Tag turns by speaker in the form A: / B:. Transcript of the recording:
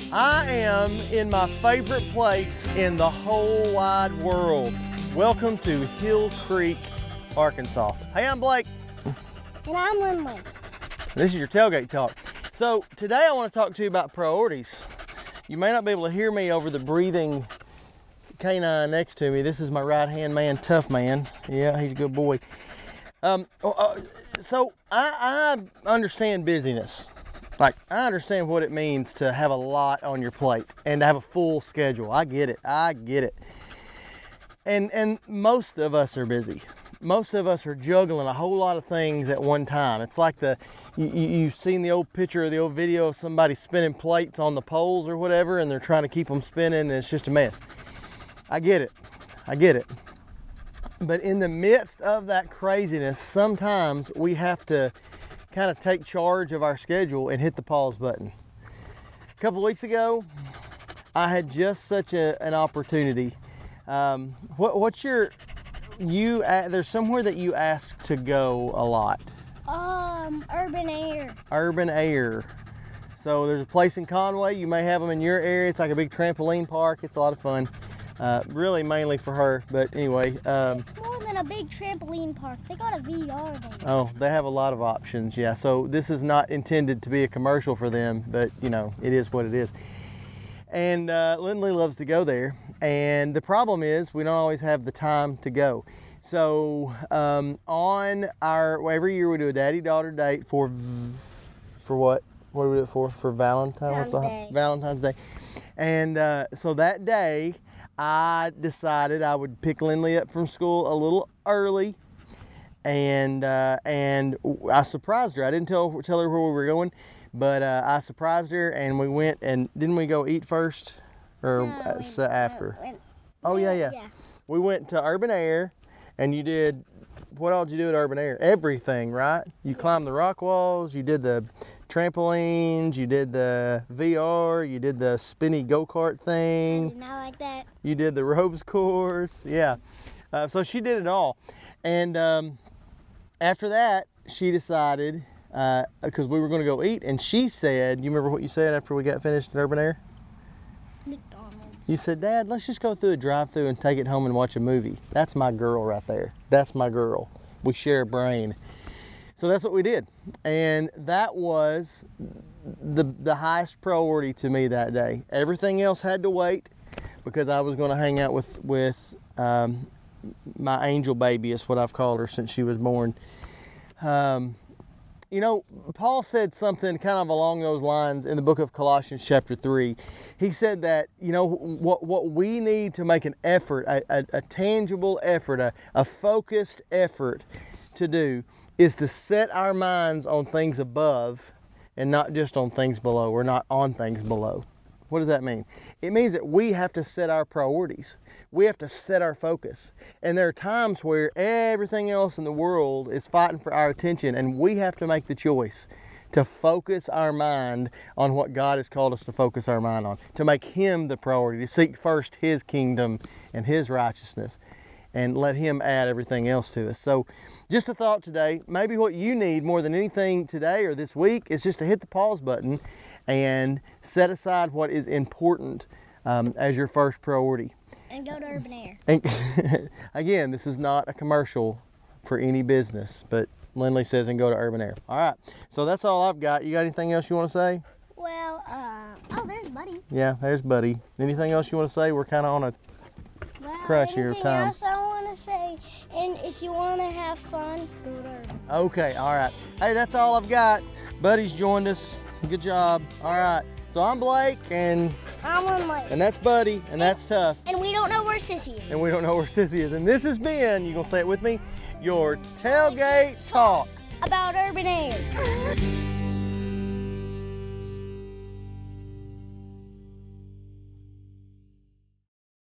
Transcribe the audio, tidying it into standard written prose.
A: I am in my favorite place in the whole wide world. Welcome to Hill Creek, Arkansas. Hey, I'm Blake.
B: And I'm Lindley.
A: This is your Tailgate Talk. So today I want to talk to you about priorities. You may not be able to hear me over the breathing canine next to me. This is my right-hand man, Tough Man. Yeah, he's a good boy. So I understand busyness. Like, I understand what it means to have a lot on your plate and to have a full schedule. I get it. And most of us are busy. Most of us are juggling a whole lot of things at one time. It's like you've seen the old picture or the old video of somebody spinning plates on the poles or whatever, and they're trying to keep them spinning, and it's just a mess. I get it. But in the midst of that craziness, sometimes we have to kind of take charge of our schedule and hit the pause button. A couple of weeks ago, I had just such an opportunity. There's somewhere that you ask to go a lot.
B: Urban Air.
A: Urban Air. So there's a place in Conway. You may have them in your area. It's like a big trampoline park. It's a lot of fun. Really mainly for her, but anyway.
B: It's more than a big trampoline park. They got a VR there.
A: Oh, they have a lot of options, yeah. So this is not intended to be a commercial for them, but you know, it is what it is. And Lindley loves to go there. And the problem is we don't always have the time to go. So every year we do a daddy-daughter date for what? What do we do it for? For Valentine's Day. Valentine's Day. And so that day, I decided I would pick Lindley up from school a little early, and I surprised her. I didn't tell her where we were going, but I surprised her, and we went. And didn't we go eat first, or after? Yeah. We went to Urban Air, and you did. What all did you do at Urban Air? Everything, right? You climbed the rock walls. You did the trampolines. You did the VR. You did the spinny go-kart thing.
B: I did not like that.
A: You did the ropes course. Yeah. So she did it all. And after that, she decided, because we were going to go eat, and she said, you remember what you said after we got finished at Urban Air?
B: McDonald's.
A: You said, Dad, let's just go through a drive-thru and take it home and watch a movie. That's my girl right there. That's my girl. We share a brain. So that's what we did. And that was the highest priority to me that day. Everything else had to wait because I was going to hang out with my angel baby, is what I've called her since she was born. You know, Paul said something kind of along those lines in the book of Colossians chapter 3. He said that, you know, what we need to make an effort, a tangible effort, a focused effort to do is to set our minds on things above and not just on things below, or not on things below. What does that mean? It means that we have to set our priorities. We have to set our focus. And there are times where everything else in the world is fighting for our attention, and we have to make the choice to focus our mind on what God has called us to focus our mind on, to make Him the priority, to seek first His kingdom and His righteousness, and let Him add everything else to us. So just a thought today, maybe what you need more than anything today or this week is just to hit the pause button and set aside what is important as your first priority.
B: And go to Urban Air.
A: And again, this is not a commercial for any business, but Lindley says and go to Urban Air. All right, so that's all I've got. You got anything else you want to say?
B: Well, there's Buddy.
A: Yeah, there's Buddy. Anything else you want to say? We're kind of on a crutch here of time.
B: Anything else I want to say, and if you want to have fun, go to Urban.
A: Okay, all right. Hey, that's all I've got. Buddy's joined us. Good job. All right. So I'm Blake, and
B: I'm Lindley.
A: And that's Buddy, and that's Tough.
B: And we don't know where Sissy is.
A: And we don't know where Sissy is. And this has been, you gonna say it with me, your Tailgate Talk.
B: About Urban Air.